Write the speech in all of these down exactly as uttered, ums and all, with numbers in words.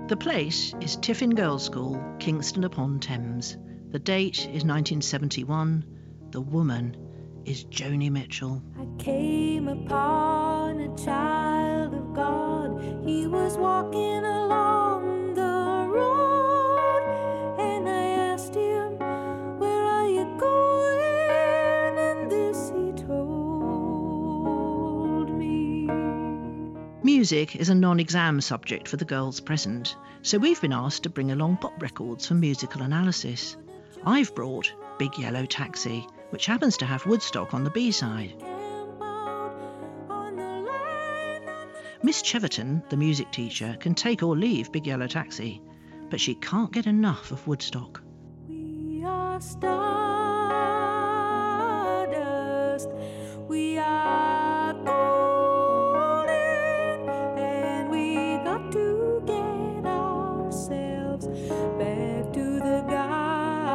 The place is Tiffin Girls' School, Kingston upon Thames. The date is nineteen seventy-one. The woman is Joni Mitchell. I came upon a child of God. He was walking along the road, and I asked him, "Where are you going?" And this he told me. Music is a non-exam subject for the girls present, so we've been asked to bring along pop records for musical analysis. I've brought Big Yellow Taxi, which happens to have Woodstock on the B-side. Miss Cheverton, the music teacher, can take or leave Big Yellow Taxi, but she can't get enough of Woodstock. We are stardust, we are golden, and we got to get ourselves back to the garden.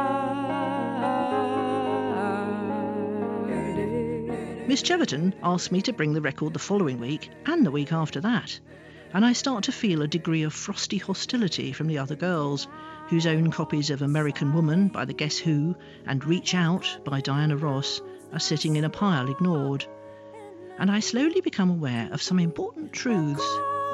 Miss Cheverton asked me to bring the record the following week and the week after that, and I start to feel a degree of frosty hostility from the other girls, whose own copies of American Woman by the Guess Who and Reach Out by Diana Ross are sitting in a pile ignored. And I slowly become aware of some important truths.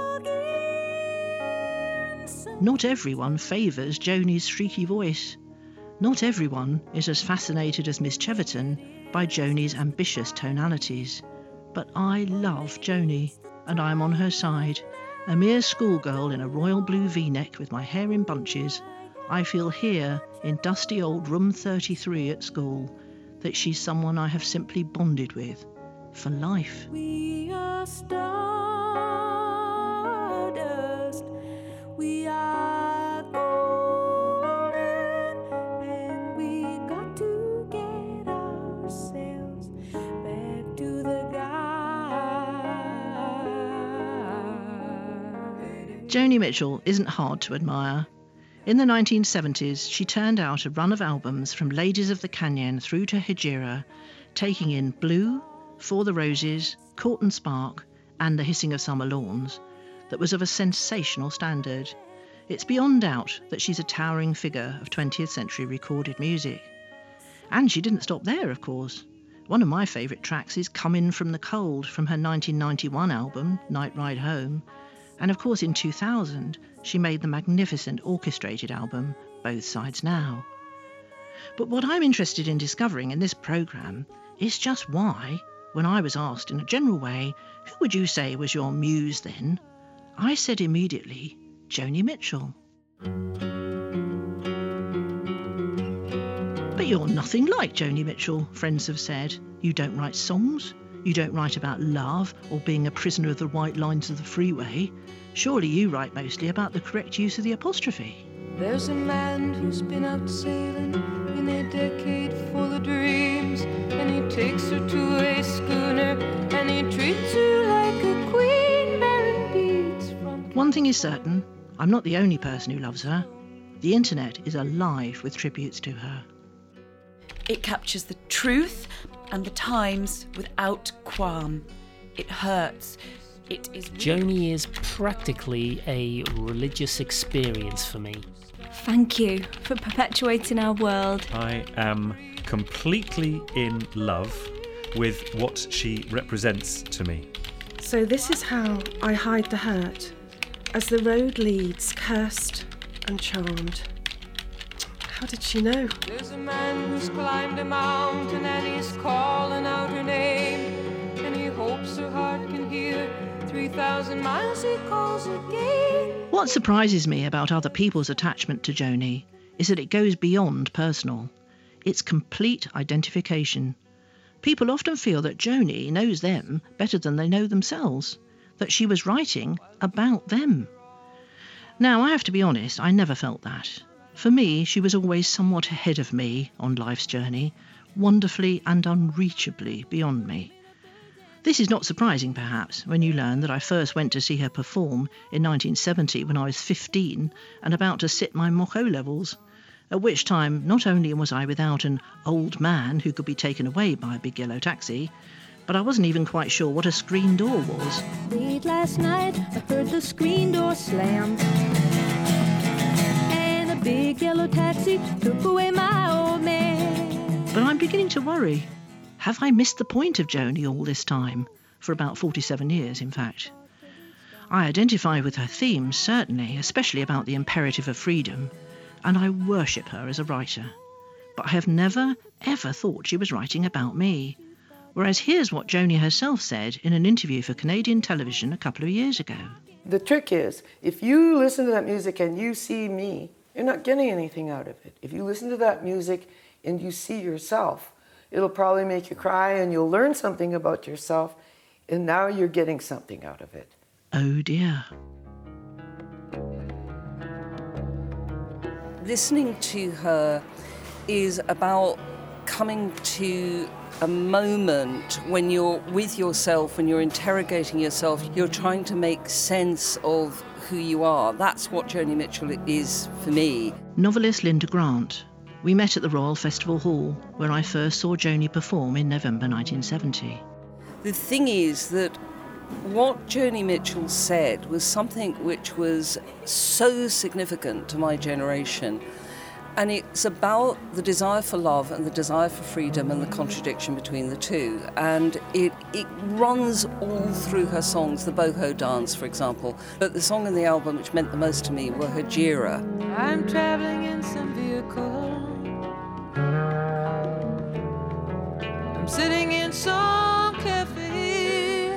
Not everyone favours Joni's shrieky voice. Not everyone is as fascinated as Miss Cheverton by Joni's ambitious tonalities. But I love Joni, and I'm on her side. A mere schoolgirl in a royal blue V-neck with my hair in bunches, I feel here in dusty old room thirty-three at school that she's someone I have simply bonded with for life. We are stardust, we are golden, and we got to get ourselves back to the garden. Joni Mitchell isn't hard to admire. In the nineteen seventies, she turned out a run of albums from Ladies of the Canyon through to Hejira, taking in Blue, For the Roses, Court and Spark, and The Hissing of Summer Lawns, that was of a sensational standard. It's beyond doubt that she's a towering figure of twentieth century recorded music. And she didn't stop there, of course. One of my favourite tracks is Come In From the Cold from her nineteen ninety-one album, Night Ride Home. And of course in two thousand, she made the magnificent orchestrated album, Both Sides Now. But what I'm interested in discovering in this programme is just why, when I was asked in a general way, who would you say was your muse then? I said immediately, Joni Mitchell. But you're nothing like Joni Mitchell, friends have said. You don't write songs. You don't write about love or being a prisoner of the white lines of the freeway. Surely you write mostly about the correct use of the apostrophe. There's a man who's been out sailing in a decade full of dreams, and he takes her to a schooner and he treats her like a queen bearing beads from... One thing is certain, I'm not the only person who loves her. The internet is alive with tributes to her. It captures the truth and the times without qualm. It hurts. It is... Joni is practically a religious experience for me. Thank you for perpetuating our world. I am completely in love with what she represents to me. So this is how I hide the hurt, as the road leads cursed and charmed. How did she know? There's a man who's climbed a mountain and he's calling out her name, and he hopes her heart can hear three thousand miles he calls again. What surprises me about other people's attachment to Joni is that it goes beyond personal. It's complete identification. People often feel that Joni knows them better than they know themselves, that she was writing about them. Now, I have to be honest, I never felt that. For me, she was always somewhat ahead of me on life's journey, wonderfully and unreachably beyond me. This is not surprising, perhaps, when you learn that I first went to see her perform in nineteen seventy when I was fifteen and about to sit my mock O-levels, at which time not only was I without an old man who could be taken away by a big yellow taxi, but I wasn't even quite sure what a screen door was. Late last night, I heard the screen door slam. big yellow taxi took away my old man. But I'm beginning to worry. Have I missed the point of Joni all this time? For about forty-seven years, in fact. I identify with her themes, certainly, especially about the imperative of freedom, and I worship her as a writer. But I have never, ever thought she was writing about me. Whereas here's what Joni herself said in an interview for Canadian television a couple of years ago. The trick is, if you listen to that music and you see me, you're not getting anything out of it. If you listen to that music and you see yourself, it'll probably make you cry and you'll learn something about yourself, and now you're getting something out of it. Oh dear. Listening to her is about coming to a moment when you're with yourself, when you're interrogating yourself, you're trying to make sense of who you are. That's what Joni Mitchell is for me. Novelist Linda Grant. We met at the Royal Festival Hall, where I first saw Joni perform in November nineteen seventy. The thing is that what Joni Mitchell said was something which was so significant to my generation. And it's about the desire for love and the desire for freedom and the contradiction between the two. And it it runs all through her songs, the Boho Dance, for example. But the song in the album which meant the most to me were Hejira. I'm traveling in some vehicle. I'm sitting in some cafe.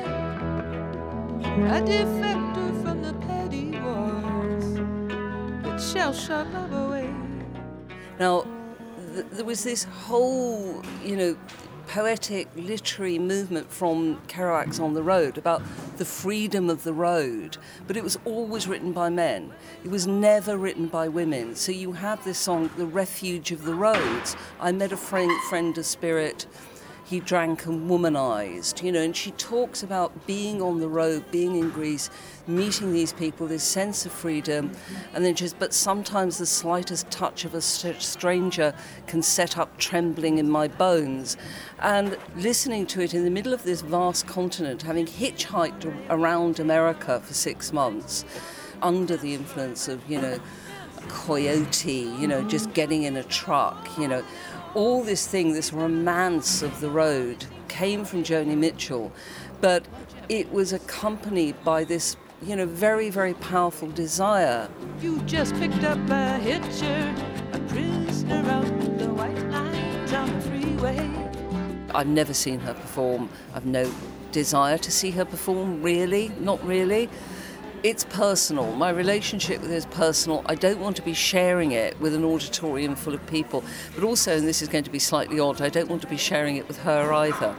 A defector from the petty wars that shall shut love away. Now, th- there was this whole, you know, poetic, literary movement from Kerouac's On the Road about the freedom of the road, but it was always written by men. It was never written by women. So you have this song, The Refuge of the Roads. I met a friend, friend of spirit. He drank and womanized, you know, and she talks about being on the road, being in Greece, meeting these people, this sense of freedom, and then just, but sometimes the slightest touch of a st- stranger can set up trembling in my bones. And listening to it in the middle of this vast continent, having hitchhiked around America for six months, under the influence of, you know, coyote, you know, just getting in a truck, you know, all this thing, this romance of the road came from Joni Mitchell, but it was accompanied by this, you know, very, very powerful desire. You just picked up a hitcher, a prisoner out the white lines on the freeway. I've never seen her perform. I've no desire to see her perform, really, not really. It's personal. My relationship with her is personal. I don't want to be sharing it with an auditorium full of people. But also, and this is going to be slightly odd, I don't want to be sharing it with her either.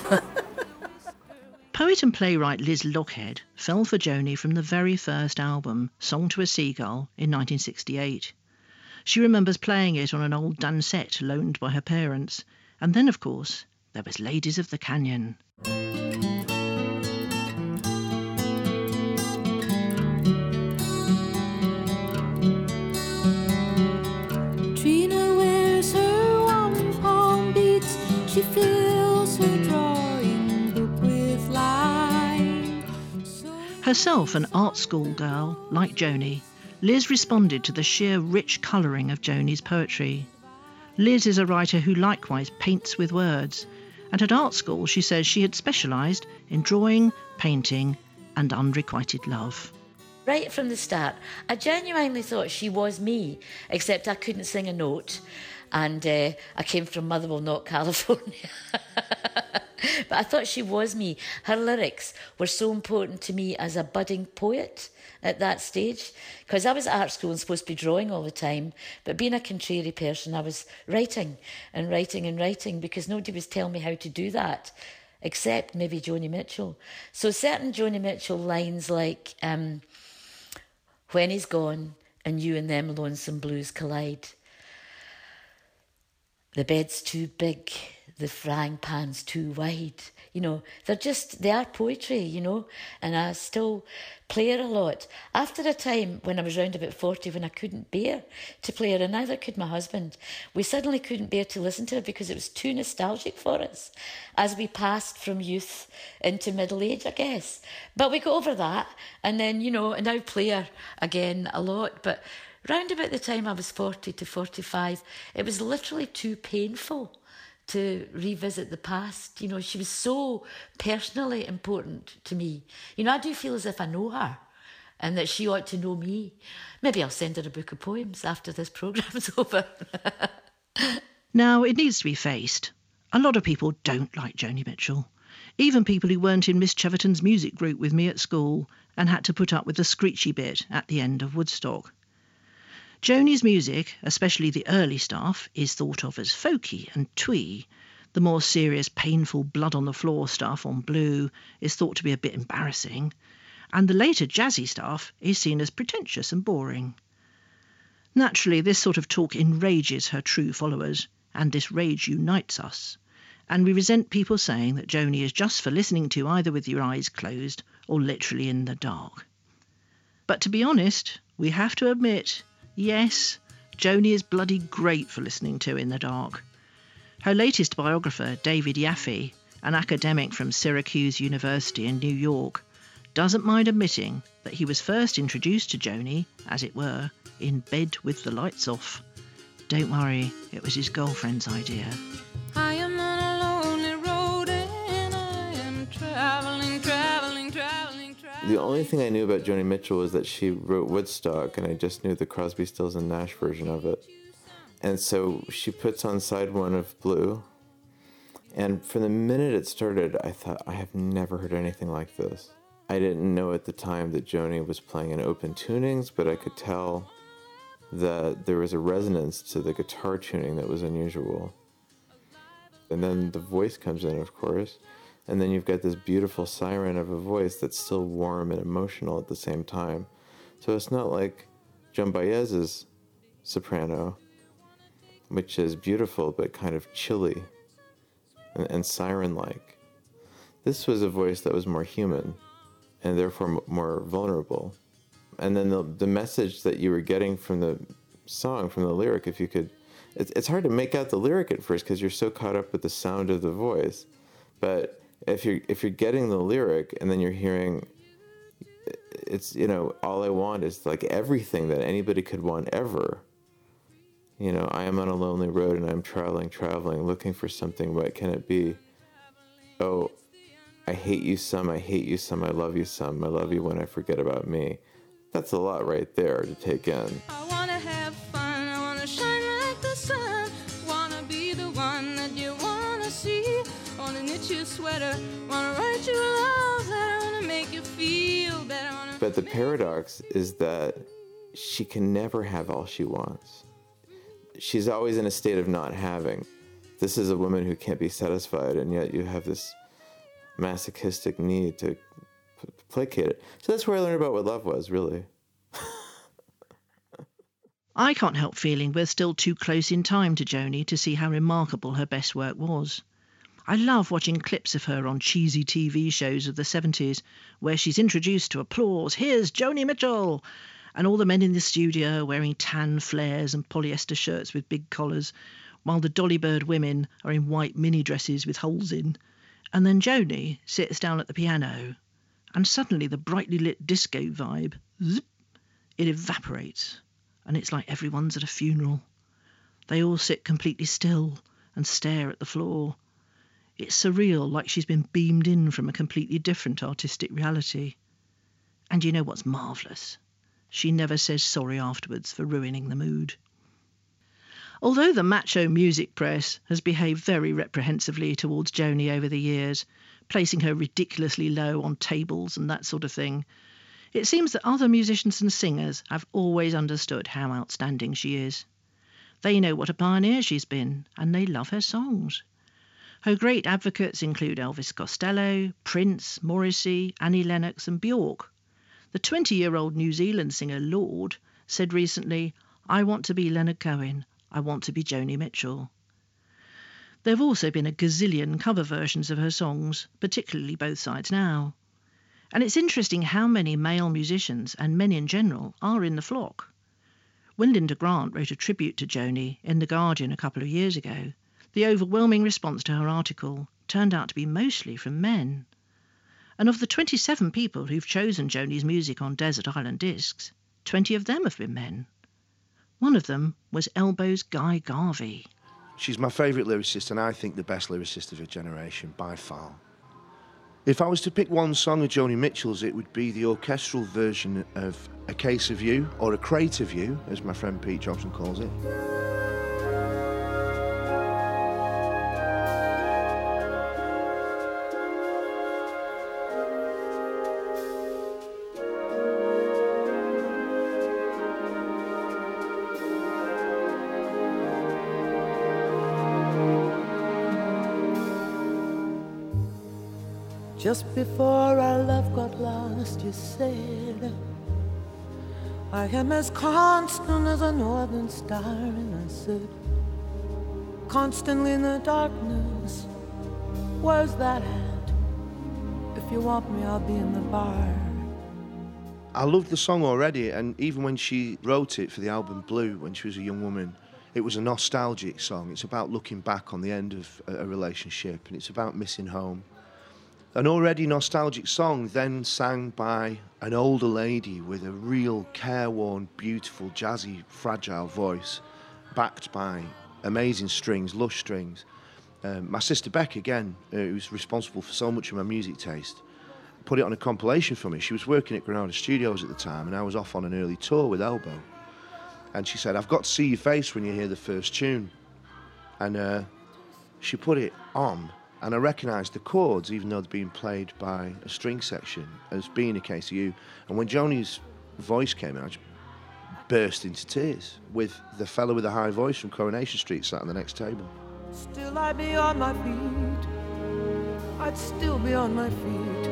Poet and playwright Liz Lockhead fell for Joni from the very first album, Song to a Seagull, in nineteen sixty-eight. She remembers playing it on an old dansette loaned by her parents. And then, of course, there was Ladies of the Canyon. She fills her drawing book with light. So Herself an art school girl, like Joni, Liz responded to the sheer rich colouring of Joni's poetry. Liz is a writer who likewise paints with words, and at art school she says she had specialised in drawing, painting and unrequited love. Right from the start, I genuinely thought she was me, except I couldn't sing a note. And uh, I came from Motherwell, not California. But I thought she was me. Her lyrics were so important to me as a budding poet at that stage, because I was at art school and supposed to be drawing all the time, but being a contrary person, I was writing and writing and writing because nobody was telling me how to do that, except maybe Joni Mitchell. So certain Joni Mitchell lines like, um, when he's gone and you and them lonesome blues collide, the bed's too big, the frying pan's too wide. You know, they're just, they are poetry, you know, and I still play her a lot. After a time when I was round about forty, when I couldn't bear to play her, and neither could my husband, we suddenly couldn't bear to listen to her because it was too nostalgic for us as we passed from youth into middle age, I guess. But we got over that, and then, you know, and now play her again a lot, but round about the time I was forty to forty-five, it was literally too painful to revisit the past. You know, she was so personally important to me. You know, I do feel as if I know her and that she ought to know me. Maybe I'll send her a book of poems after this programme's over. Now, it needs to be faced. A lot of people don't like Joni Mitchell. Even people who weren't in Miss Cheverton's music group with me at school and had to put up with the screechy bit at the end of Woodstock. Joni's music, especially the early stuff, is thought of as folky and twee. The more serious, painful, blood-on-the-floor stuff on Blue is thought to be a bit embarrassing, and the later jazzy stuff is seen as pretentious and boring. Naturally, this sort of talk enrages her true followers, and this rage unites us, and we resent people saying that Joni is just for listening to either with your eyes closed or literally in the dark. But to be honest, we have to admit, yes, Joni is bloody great for listening to in the dark. Her latest biographer, David Yaffe, an academic from Syracuse University in New York, doesn't mind admitting that he was first introduced to Joni, as it were, in bed with the lights off. Don't worry, it was his girlfriend's idea. I am on a lonely road and I am traveling, traveling, traveling, traveling. The only thing I knew about Joni Mitchell was that she wrote Woodstock, and I just knew the Crosby, Stills and Nash version of it. And so she puts on side one of Blue, and from the minute it started, I thought, I have never heard anything like this. I didn't know at the time that Joni was playing in open tunings, but I could tell that there was a resonance to the guitar tuning that was unusual. And then the voice comes in, of course, and then you've got this beautiful siren of a voice that's still warm and emotional at the same time. So it's not like Joan Baez's soprano, which is beautiful but kind of chilly and, and siren-like. This was a voice that was more human and therefore m- more vulnerable. And then the the message that you were getting from the song, from the lyric, if you could, it's it's hard to make out the lyric at first because you're so caught up with the sound of the voice. But if you're if you're getting the lyric and then you're hearing, it's, you know, all I want is like everything that anybody could want ever. You know, I am on a lonely road and I'm traveling, traveling, looking for something. What can it be? Oh, I hate you some, I hate you some, I love you some, I love you when I forget about me. That's a lot right there to take in. I wanna have fun, I wanna shine like the sun, wanna be the one that you wanna see, wanna knit you a sweater, wanna write you a love letter, wanna make you feel better. Wanna But the paradox is that she can never have all she wants. She's always in a state of not having. This is a woman who can't be satisfied, and yet you have this masochistic need to placate it. So that's where I learned about what love was, really. I can't help feeling we're still too close in time to Joni to see how remarkable her best work was. I love watching clips of her on cheesy T V shows of the seventies, where she's introduced to applause, here's Joni Mitchell, and all the men in the studio wearing tan flares and polyester shirts with big collars, while the Dolly Bird women are in white mini dresses with holes in. And then Joni sits down at the piano, and suddenly the brightly lit disco vibe, zip, it evaporates, and it's like everyone's at a funeral. They all sit completely still and stare at the floor. It's surreal, like she's been beamed in from a completely different artistic reality. And you know what's marvellous? She never says sorry afterwards for ruining the mood. Although the macho music press has behaved very reprehensively towards Joni over the years, placing her ridiculously low on tables and that sort of thing, it seems that other musicians and singers have always understood how outstanding she is. They know what a pioneer she's been, and they love her songs. Her great advocates include Elvis Costello, Prince, Morrissey, Annie Lennox and Bjork. The twenty-year-old New Zealand singer Lorde said recently, "I want to be Leonard Cohen. I want to be Joni Mitchell." There have also been a gazillion cover versions of her songs, particularly Both Sides Now. And it's interesting how many male musicians, and men in general, are in the flock. When Linda Grant wrote a tribute to Joni in The Guardian a couple of years ago, the overwhelming response to her article turned out to be mostly from men. And of the twenty-seven people who've chosen Joni's music on Desert Island Discs, twenty of them have been men. One of them was Elbow's Guy Garvey. She's my favourite lyricist, and I think the best lyricist of her generation, by far. If I was to pick one song of Joni Mitchell's, it would be the orchestral version of A Case of You, or A Crate of You, as my friend Pete Johnson calls it. Just before our love got lost, you said, I am as constant as a northern star. And I said, constantly in the darkness, where's that at? If you want me, I'll be in the bar. I loved the song already, and even when she wrote it for the album Blue, when she was a young woman, it was a nostalgic song. It's about looking back on the end of a relationship, and it's about missing home. An already nostalgic song then sang by an older lady with a real careworn, beautiful, jazzy, fragile voice, backed by amazing strings, lush strings. Um, my sister Beck, again, uh, who's responsible for so much of my music taste, put it on a compilation for me. She was working at Granada Studios at the time, and I was off on an early tour with Elbow. And she said, I've got to see your face when you hear the first tune. And uh, she put it on, and I recognised the chords, even though they're being played by a string section, as being A Case of You. And when Joni's voice came in, I just burst into tears, with the fellow with the high voice from Coronation Street sat on the next table. Still I'd be on my feet. I'd still be on my feet.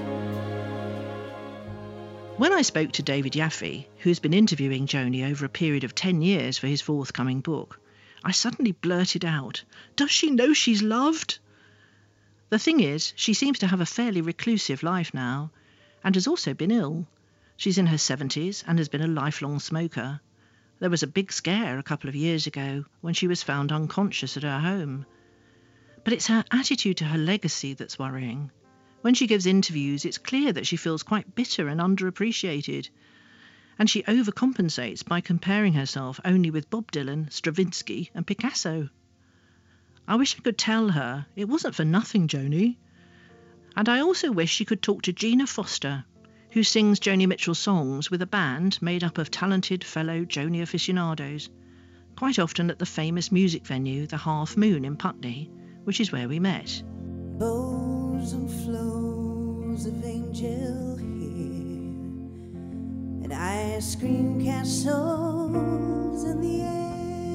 When I spoke to David Yaffe, who's been interviewing Joni over a period of ten years for his forthcoming book, I suddenly blurted out, does she know she's loved? The thing is, she seems to have a fairly reclusive life now, and has also been ill. She's in her seventies and has been a lifelong smoker. There was a big scare a couple of years ago when she was found unconscious at her home. But it's her attitude to her legacy that's worrying. When she gives interviews, it's clear that she feels quite bitter and underappreciated. And she overcompensates by comparing herself only with Bob Dylan, Stravinsky and Picasso. I wish I could tell her it wasn't for nothing, Joni. And I also wish she could talk to Gina Foster, who sings Joni Mitchell songs with a band made up of talented fellow Joni aficionados, quite often at the famous music venue, the Half Moon in Putney, which is where we met. Bows and flows of angel hair and ice cream castles in the air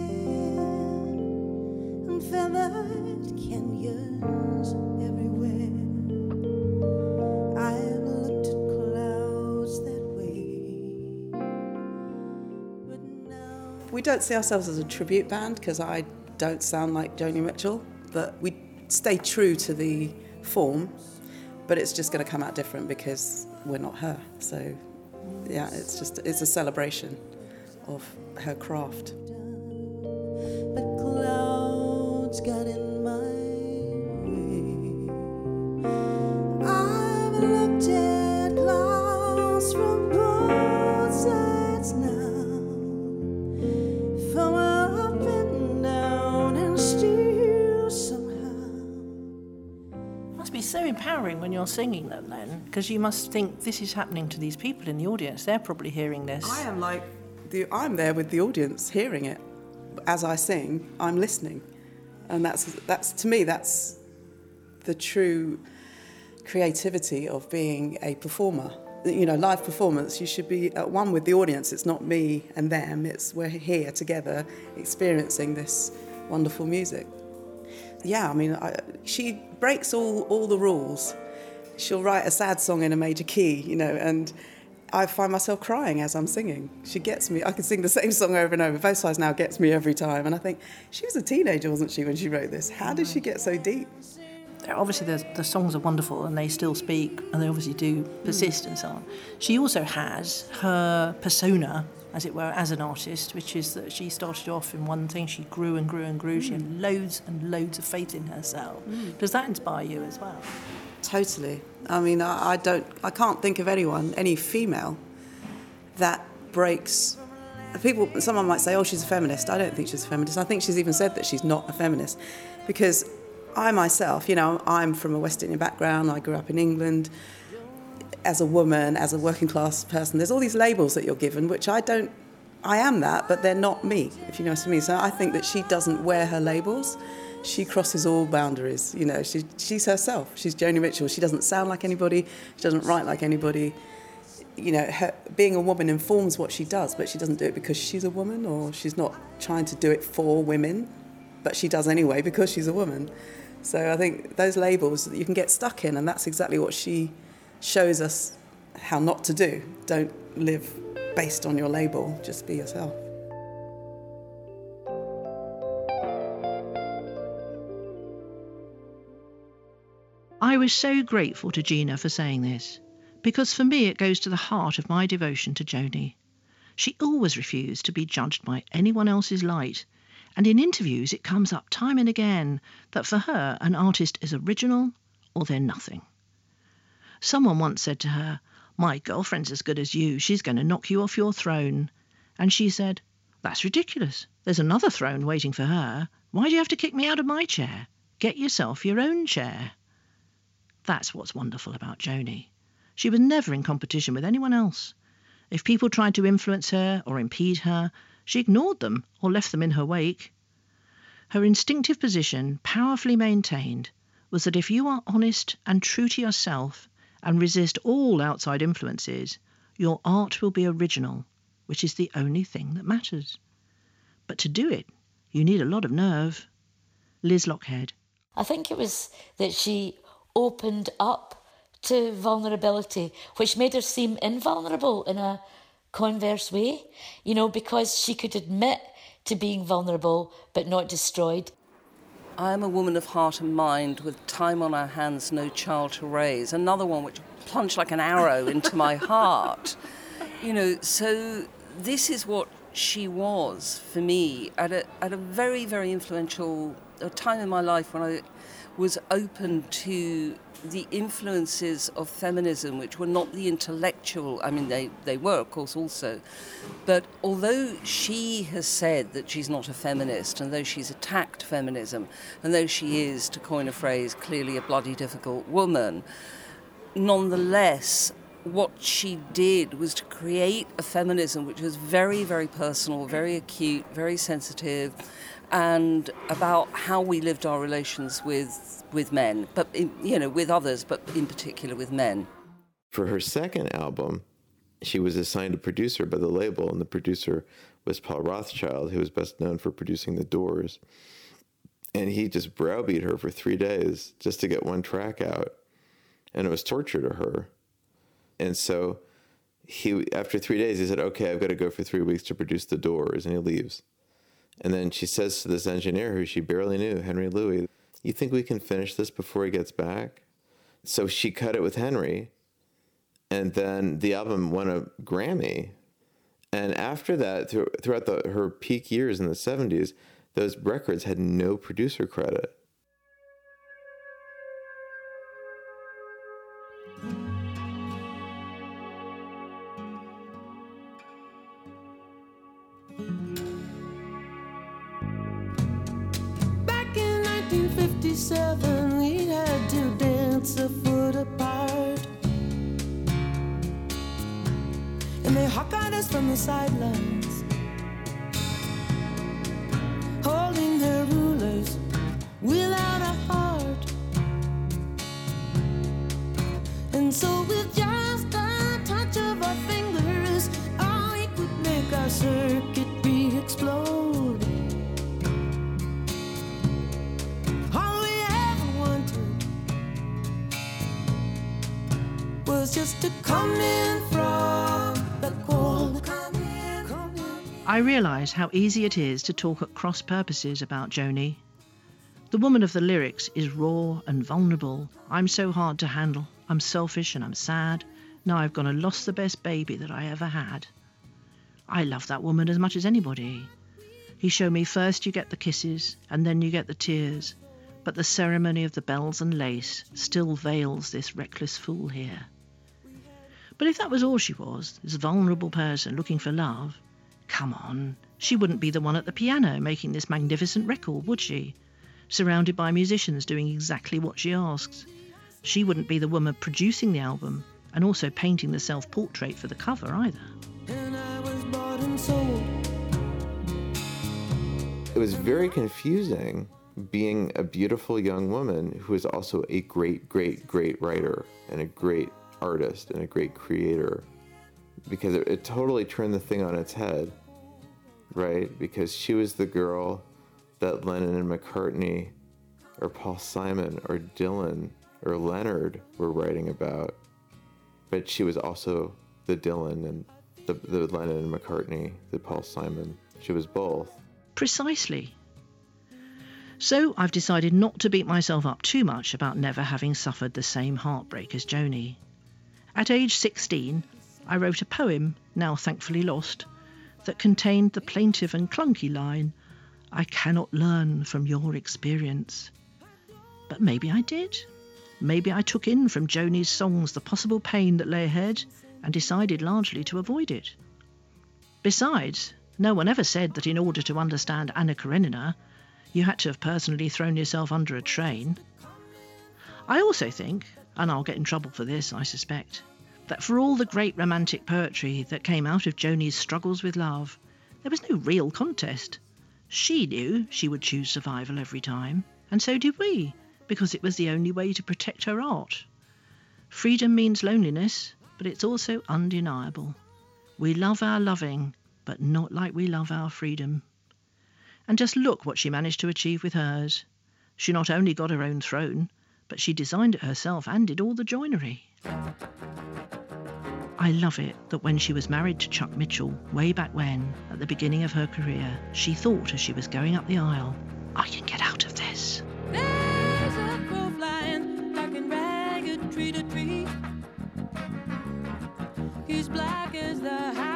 and feathered canyons everywhere. I've looked at clouds that way, but now we don't see ourselves as a tribute band because I don't sound like Joni Mitchell, but we stay true to the form, but it's just going to come out different because we're not her. So yeah, it's just it's a celebration of her craft. but clouds got in my way. I've looked at clouds from both sides now, from up and down, and still somehow. It must be so empowering when you're singing them then, because you must think this is happening to these people in the audience. They're probably hearing this. I am like, the, I'm there with the audience hearing it. As I sing, I'm listening. And that's, that's to me, that's the true creativity of being a performer. You know, live performance, you should be at one with the audience. It's not me and them, it's we're here together experiencing this wonderful music. Yeah, I mean, I, she breaks all, all the rules. She'll write a sad song in a major key, you know, and I find myself crying as I'm singing. She gets me. I can sing the same song over and over. Both Sides Now gets me every time. And I think, she was a teenager, wasn't she, when she wrote this? How did she get so deep? Obviously, the, the songs are wonderful and they still speak and they obviously do persist mm. and so on. She also has her persona, as it were, as an artist, which is that she started off in one thing, she grew and grew and grew. Mm. She had loads and loads of faith in herself. Mm. Does that inspire you as well? Totally. I mean, I, I don't, I can't think of anyone, any female, that breaks people, someone might say, oh, she's a feminist. I don't think she's a feminist. I think she's even said that she's not a feminist, because I myself, you know, I'm from a West Indian background. I grew up in England. As a woman, as a working class person, there's all these labels that you're given, which I don't, I am that, but they're not me, if you know what I mean. So I think that she doesn't wear her labels. She crosses all boundaries, you know. She, she's herself. She's Joni Mitchell. She doesn't sound like anybody. She doesn't write like anybody. You know, her, being a woman informs what she does, but she doesn't do it because she's a woman, or she's not trying to do it for women, but she does anyway because she's a woman. So I think those labels that you can get stuck in, and that's exactly what she shows us how not to do. Don't live based on your label, just be yourself. I was so grateful to Gina for saying this, because for me it goes to the heart of my devotion to Joni. She always refused to be judged by anyone else's light, and in interviews it comes up time and again that for her an artist is original or they're nothing. Someone once said to her, "My girlfriend's as good as you, she's going to knock you off your throne." And she said, "That's ridiculous. There's another throne waiting for her. Why do you have to kick me out of my chair? Get yourself your own chair." That's what's wonderful about Joni. She was never in competition with anyone else. If people tried to influence her or impede her, she ignored them or left them in her wake. Her instinctive position, powerfully maintained, was that if you are honest and true to yourself and resist all outside influences, your art will be original, which is the only thing that matters. But to do it, you need a lot of nerve. Liz Lockhead. I think it was that she opened up to vulnerability, which made her seem invulnerable in a converse way, you know, because she could admit to being vulnerable but not destroyed. I am a woman of heart and mind with time on our hands, no child to raise. Another one which plunged like an arrow into my heart. You know, so this is what she was for me at a, at a very, very influential a time in my life when I was open to the influences of feminism, which were not the intellectual, I mean, they, they were, of course, also. But although she has said that she's not a feminist, and though she's attacked feminism, and though she is, to coin a phrase, clearly a bloody difficult woman, nonetheless, what she did was to create a feminism which was very, very personal, very acute, very sensitive, and about how we lived our relations with with men, but in, you know, with others, but in particular with men. For her second album, she was assigned a producer by the label, and the producer was Paul Rothchild, who was best known for producing The Doors. And he just browbeat her for three days just to get one track out, and it was torture to her. And so he, after three days, he said, "Okay, I've got to go for three weeks to produce The Doors," and he leaves. And then she says to this engineer who she barely knew, Henry Louis, "You think we can finish this before he gets back?" So she cut it with Henry, and then the album won a Grammy. And after that, through, throughout the, her peak years in the seventies, those records had no producer credit. fifty-seven, we had to dance a foot apart, and they hawk-eyed us from the sidelines, holding their rulers without a heart. And so with just a touch of our fingers, oh, we could make our circuit be explode. Was just to come in from the cold. I realise how easy it is to talk at cross purposes about Joni. The woman of the lyrics is raw and vulnerable. "I'm so hard to handle. I'm selfish and I'm sad. Now I've gone and lost the best baby that I ever had." I love that woman as much as anybody. He showed me first you get the kisses and then you get the tears, but the ceremony of the bells and lace still veils this reckless fool here. But if that was all she was, this vulnerable person looking for love, come on. She wouldn't be the one at the piano making this magnificent record, would she? Surrounded by musicians doing exactly what she asks. She wouldn't be the woman producing the album and also painting the self-portrait for the cover either. And I was bought and sold. It was very confusing being a beautiful young woman who is also a great, great, great writer and a great artist and a great creator, because it, it totally turned the thing on its head, right? Because she was the girl that Lennon and McCartney or Paul Simon or Dylan or Leonard were writing about, but she was also the Dylan and the, the Lennon and McCartney, the Paul Simon. She was both. Precisely. So I've decided not to beat myself up too much about never having suffered the same heartbreak as Joni. At age sixteen, I wrote a poem, now thankfully lost, that contained the plaintive and clunky line, "I cannot learn from your experience." But maybe I did. Maybe I took in from Joni's songs the possible pain that lay ahead and decided largely to avoid it. Besides, no one ever said that in order to understand Anna Karenina, you had to have personally thrown yourself under a train. I also think, and I'll get in trouble for this, I suspect, that for all the great romantic poetry that came out of Joni's struggles with love, there was no real contest. She knew she would choose survival every time, and so did we, because it was the only way to protect her art. Freedom means loneliness, but it's also undeniable. We love our loving, but not like we love our freedom. And just look what she managed to achieve with hers. She not only got her own throne, but she designed it herself and did all the joinery. I love it that when she was married to Chuck Mitchell, way back when, at the beginning of her career, she thought as she was going up the aisle, I can get out of this. There's a crow flying like a ragged tree to tree. He's black as the